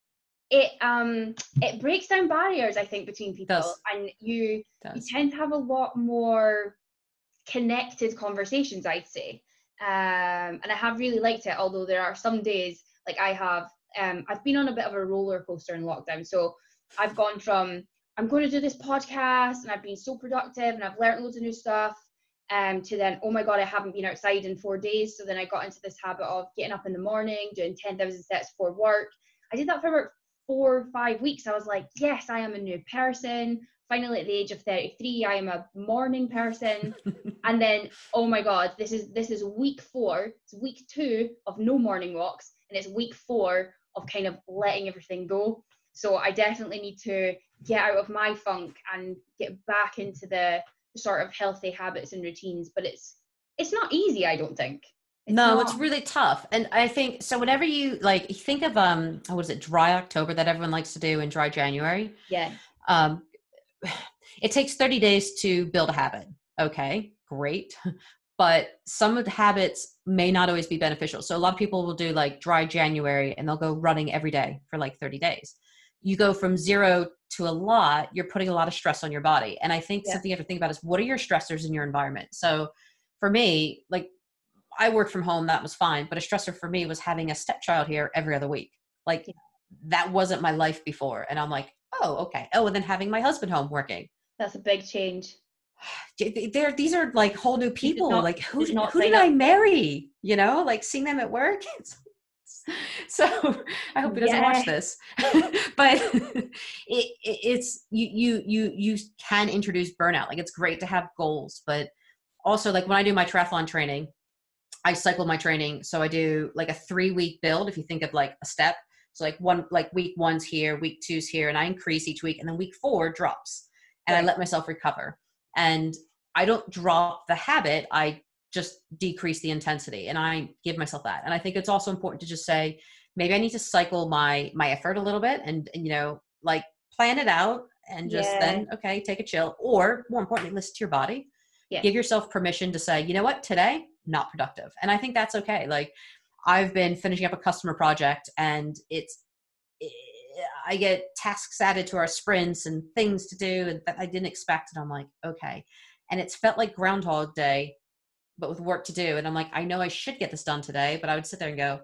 [SPEAKER 1] it breaks down barriers, I think, between people,
[SPEAKER 2] Does
[SPEAKER 1] and you
[SPEAKER 2] does
[SPEAKER 1] tend to have a lot more connected conversations, I'd say. And I have really liked it, although there are some days like I've been on a bit of a roller coaster in lockdown. So I've gone from I'm going to do this podcast and I've been so productive and I've learned loads of new stuff, to then, oh my God, I haven't been outside in 4 days. So then I got into this habit of getting up in the morning, doing 10,000 steps for work. I did that for about 4 or 5 weeks. I was like, yes, I am a new person. Finally, at the age of 33, I am a morning person. And then, oh my God, this is week 4. It's week 2 of no morning walks, and it's week 4 of kind of letting everything go. So I definitely need to get out of my funk and get back into the sort of healthy habits and routines. But it's not easy, I don't think. It's
[SPEAKER 2] No, it's
[SPEAKER 1] not.
[SPEAKER 2] really tough. And I think so whenever you like you think of what is it, dry October that everyone likes to do, and dry January.
[SPEAKER 1] Yeah.
[SPEAKER 2] Um it takes 30 days to build a habit. Okay, great. But some of the habits may not always be beneficial. So a lot of people will do like dry January and they'll go running every day for like 30 days. You go from 0 to a lot, you're putting a lot of stress on your body. And I think
[SPEAKER 1] Yeah.
[SPEAKER 2] something you have to think about is, what are your stressors in your environment? So for me, like, I worked from home, that was fine. But a stressor for me was having a stepchild here every other week. Like,
[SPEAKER 1] Yeah.
[SPEAKER 2] that wasn't my life before. And I'm like, oh, okay. Oh, and then having my husband home working.
[SPEAKER 1] That's a big change.
[SPEAKER 2] These are like whole new
[SPEAKER 1] You did
[SPEAKER 2] people.
[SPEAKER 1] not
[SPEAKER 2] Like,
[SPEAKER 1] did not
[SPEAKER 2] who did
[SPEAKER 1] sign
[SPEAKER 2] I
[SPEAKER 1] up for this.
[SPEAKER 2] marry? You know, like seeing them at work. So I hope he doesn't watch
[SPEAKER 1] Yeah.
[SPEAKER 2] this. But it's you can introduce burnout. Like, it's great to have goals, but also, like, when I do my triathlon training, I cycle my training. So I do like a 3-week build. If you think of like a step, so like week 1's here, week 2's here, and I increase each week, and then week 4 drops, and I
[SPEAKER 1] Right.
[SPEAKER 2] let myself recover. And I don't drop the habit. I just decrease the intensity, and I give myself that. And I think it's also important to just say, maybe I need to cycle my effort a little bit, and like, plan it out, and just
[SPEAKER 1] Yeah.
[SPEAKER 2] then, okay, take a chill, or more importantly, listen to your body.
[SPEAKER 1] Yes.
[SPEAKER 2] Give yourself permission to say, you know what, today, not productive. And I think that's okay. Like, I've been finishing up a customer project, and I get tasks added to our sprints and things to do and that I didn't expect. And I'm like, okay. And it's felt like Groundhog Day, but with work to do. And I'm like, I know I should get this done today, but I would sit there and go,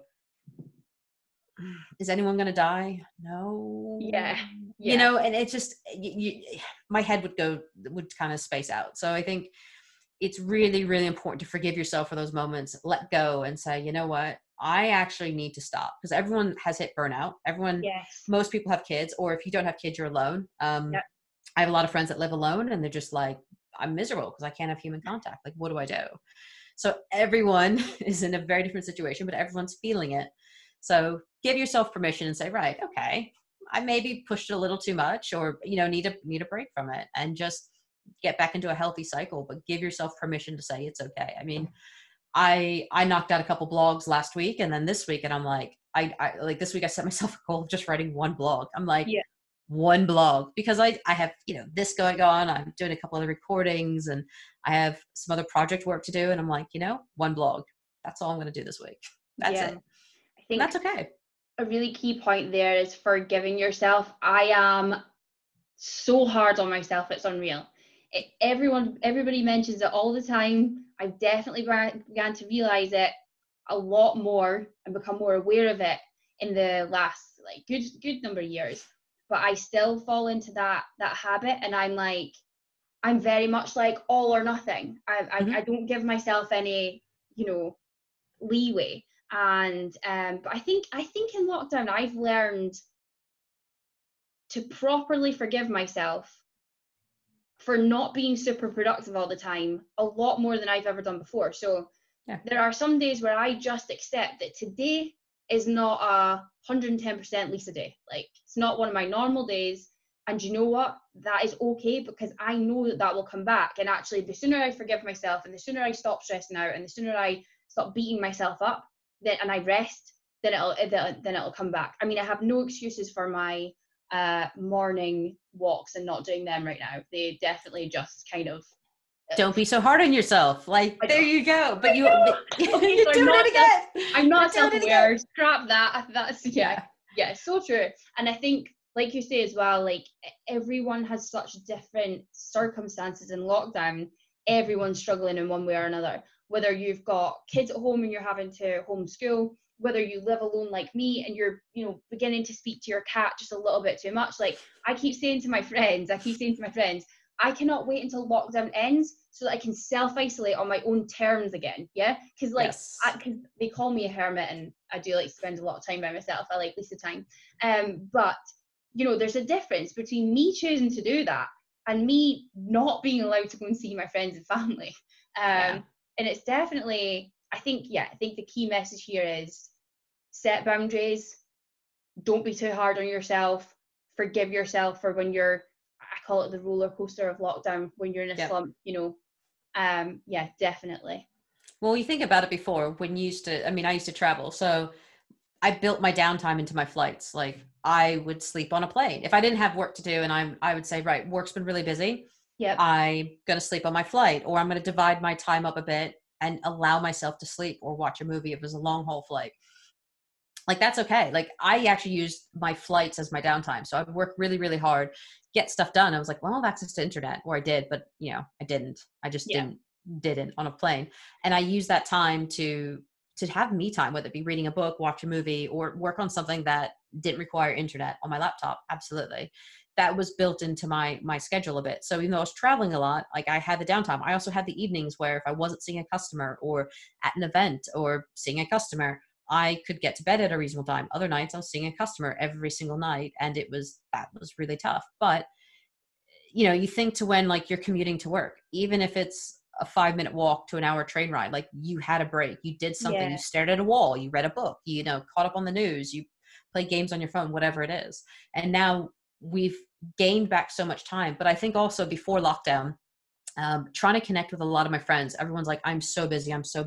[SPEAKER 2] is anyone going to die? No.
[SPEAKER 1] Yeah. Yeah.
[SPEAKER 2] And it's just, my head would kind of space out. So I think it's really, really important to forgive yourself for those moments, let go, and say, you know what, I actually need to stop, because everyone has hit burnout.
[SPEAKER 1] Yes.
[SPEAKER 2] Most people have kids, or if you don't have kids, you're alone.
[SPEAKER 1] Yep.
[SPEAKER 2] I have a lot of friends that live alone, and they're just like, I'm miserable because I can't have human contact. Like, what do I do? So everyone is in a very different situation, but everyone's feeling it. So give yourself permission and say, right, okay, I maybe pushed it a little too much, or need a break from it, and just get back into a healthy cycle. But give yourself permission to say it's okay. I mean, I knocked out a couple blogs last week, and then this week, and I'm like, I like, this week I set myself a goal of just writing one blog. I'm like,
[SPEAKER 1] Yeah.
[SPEAKER 2] one blog, because I have this going on. I'm doing a couple other recordings, and I have some other project work to do, and I'm like, one blog. That's all I'm going to do this week. That's
[SPEAKER 1] Yeah.
[SPEAKER 2] it.
[SPEAKER 1] I
[SPEAKER 2] And
[SPEAKER 1] think
[SPEAKER 2] that's okay.
[SPEAKER 1] a really key point there is forgiving yourself. I am so hard on myself, it's unreal. Everybody mentions it all the time. I've definitely began to realize it a lot more and become more aware of it in the last like good number of years. But I still fall into that habit, and I'm very much like all or nothing. I
[SPEAKER 2] Mm-hmm.
[SPEAKER 1] don't give myself any leeway. And but I think in lockdown I've learned to properly forgive myself for not being super productive all the time, a lot more than I've ever done before. So there are some days where I just accept that today is not a 110% Lisa day. Like, it's not one of my normal days. And you know what? That is okay, because I know that that will come back. And actually, the sooner I forgive myself and the sooner I stop stressing out and the sooner I stop beating myself up, then, and I rest, then it'll come back. I mean, I have no excuses for my morning walks and not doing them right now. They definitely just kind of
[SPEAKER 2] don't be so hard on yourself. Like, there you go. But you,
[SPEAKER 1] okay,
[SPEAKER 2] you're
[SPEAKER 1] so
[SPEAKER 2] doing it again.
[SPEAKER 1] I'm not self-aware. Scrap that. That's yeah, so true. And I think, like you say as well, like, everyone has such different circumstances in lockdown. Everyone's struggling in one way or another. Whether you've got kids at home and you're having to homeschool, whether you live alone like me and you're, you know, beginning to speak to your cat just a little bit too much. Like, I keep saying to my friends, I cannot wait until lockdown ends so that I can self-isolate on my own terms again. Yeah. Because like, because they call me a hermit and I do like to spend a lot of time by myself. I like Lisa time. But you know, there's a difference between me choosing to do that and me not being allowed to go and see my friends and family. And it's definitely, I think the key message here is set boundaries. Don't be too hard on yourself. Forgive yourself for when you're, I call it the roller coaster of lockdown, when you're in a slump, you know. Yeah, definitely.
[SPEAKER 2] Well, you think about it before, when you used to, I mean, I used to travel. So I built my downtime into my flights. Like, I would sleep on a plane. If I didn't have work to do and I would say, right, work's been really busy.
[SPEAKER 1] Yep.
[SPEAKER 2] I'm going to sleep on my flight, or I'm going to divide my time up a bit and allow myself to sleep or watch a movie if it was a long haul flight. Like, that's okay. Like, I actually used my flights as my downtime. So I would work really, really hard, get stuff done. I was like, well, I have access to internet, or I did, but you know, I didn't. I just didn't on a plane. And I used that time to have me time, whether it be reading a book, watch a movie, or work on something that didn't require internet on my laptop. Absolutely. That was built into my schedule a bit. So even though I was traveling a lot, like, I had the downtime. I also had the evenings where if I wasn't seeing a customer or at an event or seeing a customer, I could get to bed at a reasonable time. Other nights I was seeing a customer every single night, and that was really tough. But you know, you think to when, like, you're commuting to work, even if it's a 5-minute walk to an hour train ride, like, you had a break, you did something, you stared at a wall, you read a book, you know, caught up on the news, you play games on your phone, whatever it is. And now we've gained back so much time. But I think also before lockdown, trying to connect with a lot of my friends, everyone's like, I'm so busy.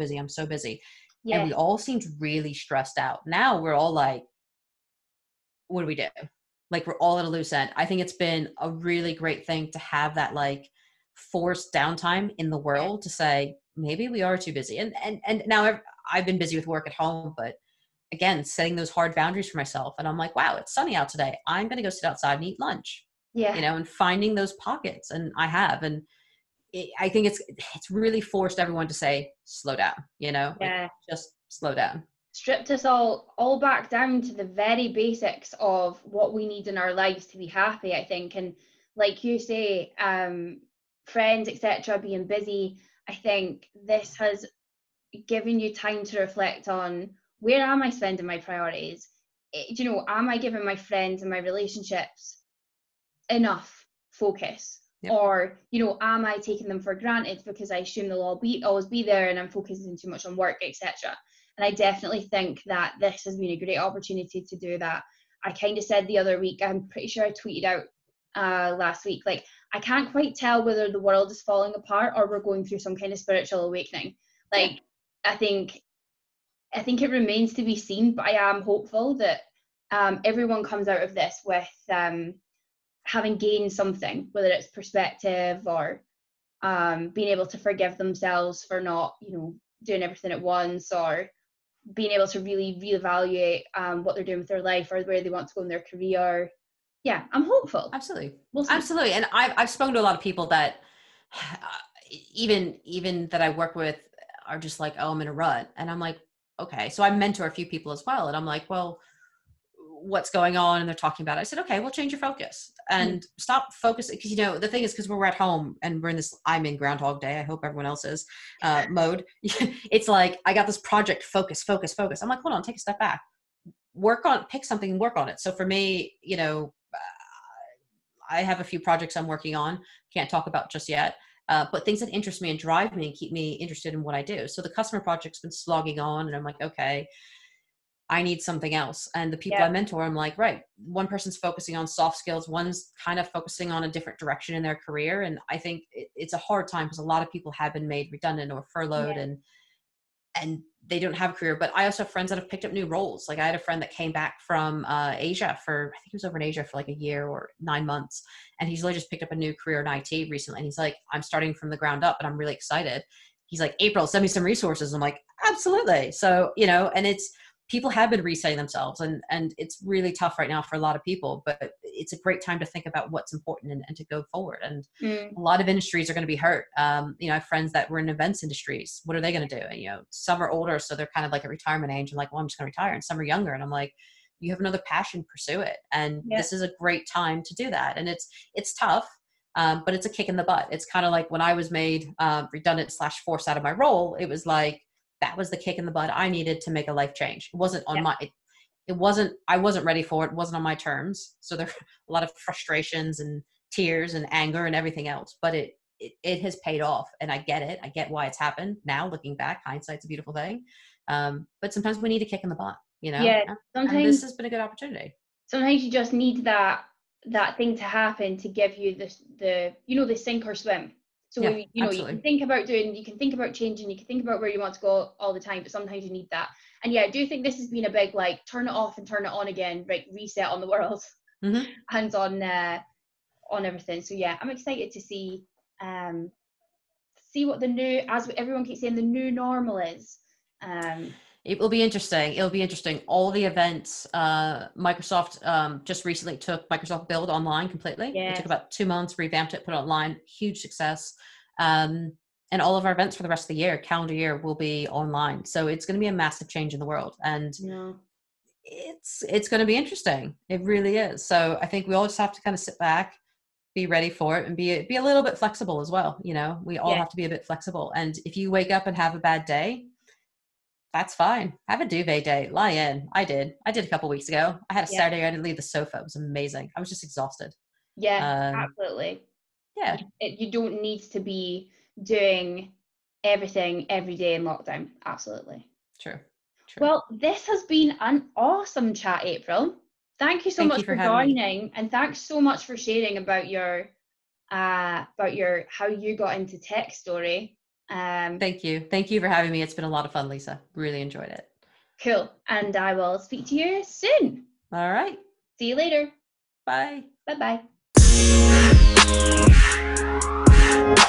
[SPEAKER 2] And we all seemed really stressed out. Now we're all like, what do we do? Like, we're all at a loose end. I think it's been a really great thing to have that, like, forced downtime in the world to say, maybe we are too busy. And now I've been busy with work at home, but again, setting those hard boundaries for myself. And I'm like, wow, it's sunny out today. I'm going to go sit outside and eat lunch, you know, and finding those pockets. And I have, and I think it's really forced everyone to say, slow down, you know, like, just slow down.
[SPEAKER 1] Stripped us all back down to the very basics of what we need in our lives to be happy, I think. And like you say, friends, etc., being busy, I think this has given you time to reflect on, where am I spending my priorities? You know, am I giving my friends and my relationships enough focus? Or, you know, am I taking them for granted because I assume they'll always be there and I'm focusing too much on work, etc. And I definitely think that this has been a great opportunity to do that. I kind of said the other week, I'm pretty sure I tweeted out last week, like, I can't quite tell whether the world is falling apart or we're going through some kind of spiritual awakening. Like, I think it remains to be seen, but I am hopeful that everyone comes out of this with having gained something, whether it's perspective or being able to forgive themselves for not, you know, doing everything at once, or being able to really reevaluate what they're doing with their life or where they want to go in their career. Yeah, I'm hopeful.
[SPEAKER 2] Absolutely. Absolutely. And I've spoken to a lot of people that even that I work with are just like, oh, I'm in a rut. And I'm like, okay. So I mentor a few people as well. And I'm like, well, what's going on? And they're talking about it. I said, okay, well, change your focus and stop focusing. Because, you know, the thing is, because we're at home and we're in this, I'm in Groundhog Day, I hope everyone else is, mode. It's like, I got this project, focus. I'm like, hold on, take a step back, pick something and work on it. So for me, you know, I have a few projects I'm working on, can't talk about just yet, but things that interest me and drive me and keep me interested in what I do. So the customer project's been slogging on, and I'm like, okay, I need something else. And the people I
[SPEAKER 1] Yep.
[SPEAKER 2] mentor, I'm like, right, one person's focusing on soft skills, one's kind of focusing on a different direction in their career. And I think it's a hard time because a lot of people have been made redundant or furloughed,
[SPEAKER 1] Yeah.
[SPEAKER 2] and they don't have a career. But I also have friends that have picked up new roles. Like I had a friend that came back from Asia for, I think he was over in Asia for like a year or 9 months. And he's literally just picked up a new career in IT recently. And he's like, I'm starting from the ground up and I'm really excited. He's like, April, send me some resources. I'm like, absolutely. So, and it's, people have been resetting themselves, and it's really tough right now for a lot of people, but it's a great time to think about what's important and to go forward. And a lot of industries are going to be hurt. I have friends that were in events industries. What are they going to do? And, some are older, so they're kind of like at retirement age and like, well, I'm just going to retire. And some are younger. And I'm like, you have another passion, pursue it. And this is a great time to do that. And it's tough. But it's a kick in the butt. It's kind of like when I was made redundant / forced out of my role, it was like, that was the kick in the butt I needed to make a life change. It wasn't on I wasn't ready for it. It wasn't on my terms. So there were a lot of frustrations and tears and anger and everything else, but it has paid off, and I get it. I get why it's happened now. Looking back, hindsight's a beautiful thing. But sometimes we need a kick in the butt,
[SPEAKER 1] Yeah.
[SPEAKER 2] and this has been a good opportunity.
[SPEAKER 1] Sometimes you just need that thing to happen to give you the sink or swim. So you can think about changing, you can think about where you want to go all the time, but sometimes you need that. And yeah, I do think this has been a big like turn it off and turn it on again, like reset on the world, hands on everything. So yeah, I'm excited to see what the new, as everyone keeps saying, the new normal is.
[SPEAKER 2] It will be interesting. It'll be interesting. All the events, Microsoft just recently took Microsoft Build online completely. It took about 2 months, revamped it, put it online, huge success. And all of our events for the rest of the year, calendar year, will be online. So it's going to be a massive change in the world. And it's going to be interesting. It really is. So I think we all just have to kind of sit back, be ready for it, and be a little bit flexible as well. We all have to be a bit flexible. And if you wake up and have a bad day, that's fine. Have a duvet day. Lie in. I did a couple weeks ago. I had a Saturday. I didn't leave the sofa. It was amazing. I was just exhausted.
[SPEAKER 1] Yeah, absolutely.
[SPEAKER 2] Yeah.
[SPEAKER 1] You don't need to be doing everything every day in lockdown. Absolutely.
[SPEAKER 2] True.
[SPEAKER 1] Well, this has been an awesome chat, April. Thank you so much for joining, and thanks so much for sharing about your how you got into tech story.
[SPEAKER 2] Thank you for having me. It's been a lot of fun, Lisa. Really enjoyed it.
[SPEAKER 1] Cool. And I will speak to you soon.
[SPEAKER 2] All right.
[SPEAKER 1] See you later.
[SPEAKER 2] Bye.
[SPEAKER 1] Bye-bye.